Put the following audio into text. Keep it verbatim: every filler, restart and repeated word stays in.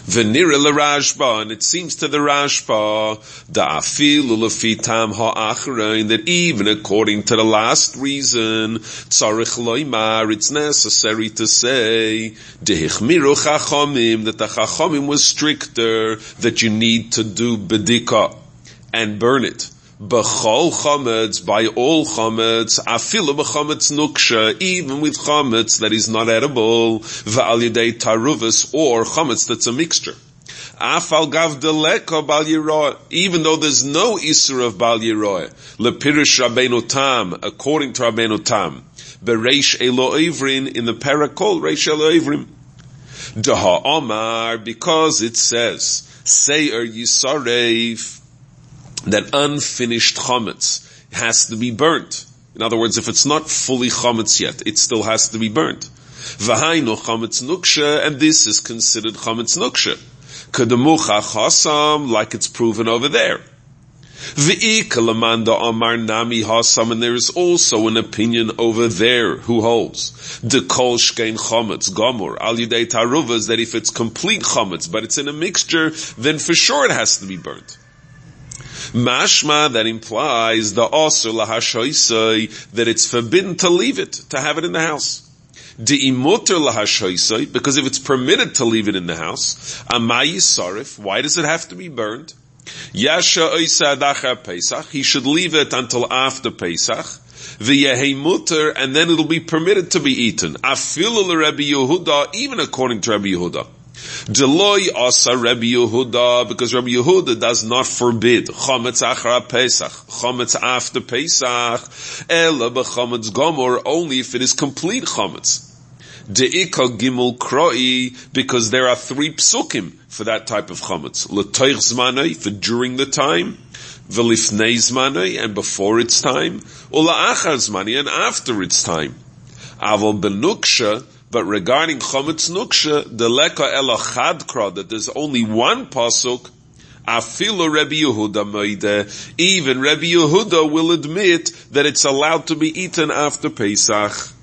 V'nira l'Rashba, and it seems to the Rashba, da'afilu lefitam ha'achrein, that even according to the last reason, tzarich loimar, it's necessary to say, dehichmiru chachamim, that the chachamim was stricter, that you need to do bedika and burn it. B'chol chametz, by all chametz, afilu b'chametz nuksha, even with chametz that is not edible, v'al yedei taruvus, or chametz that's a mixture. Afal gav deleka bal yiroah, even though there's no isur of bal yiroah, lepirish Rabbeinu Tam, according to Rabbeinu Tam, bereish elo ivrin, in the parakol reish elo ivrim. Daha Omar, because it says, Seir Yisarev, that unfinished chametz has to be burnt. In other words, if it's not fully chametz yet, it still has to be burnt. V'hainu chametz nuksha, and this is considered chametz nuksha. Kedemucha chasam, like it's proven over there. V'ika lamanda amar nami hasam, and there is also an opinion over there who holds the kol shkein chametz gomor al yidei taruvas, that if it's complete chametz but it's in a mixture, then for sure it has to be burnt. Mashma, that implies the osur lahashoisai, that it's forbidden to leave it, to have it in the house. De'imuter lahashoisai, because if it's permitted to leave it in the house, amayi sarif, why does it have to be burned? Yasha oisa adachar Pesach, he should leave it until after Pesach. V'yehei muter, and then it'll be permitted to be eaten. Afilu l'Rebbe Yehuda, even according to Rabbi Yehuda. Deloy asa Rabbi Yehuda, because Rabbi Yehuda does not forbid chametz achar Pesach, chametz after Pesach, ela b'chametz gomor, only if it is complete chametz. De'ika gimel kroi, because there are three psukim for that type of chametz. L'toich zmanei, for during the time, v'lifnei zmanei, and before its time, u'la'achar zmanei, and after its time. Aval benuksha, but regarding chametz nuksha, the leka ela chadkra, that there's only one pasuk, afilu Rabbi Yehuda meide, even Rabbi Yehuda will admit that it's allowed to be eaten after Pesach.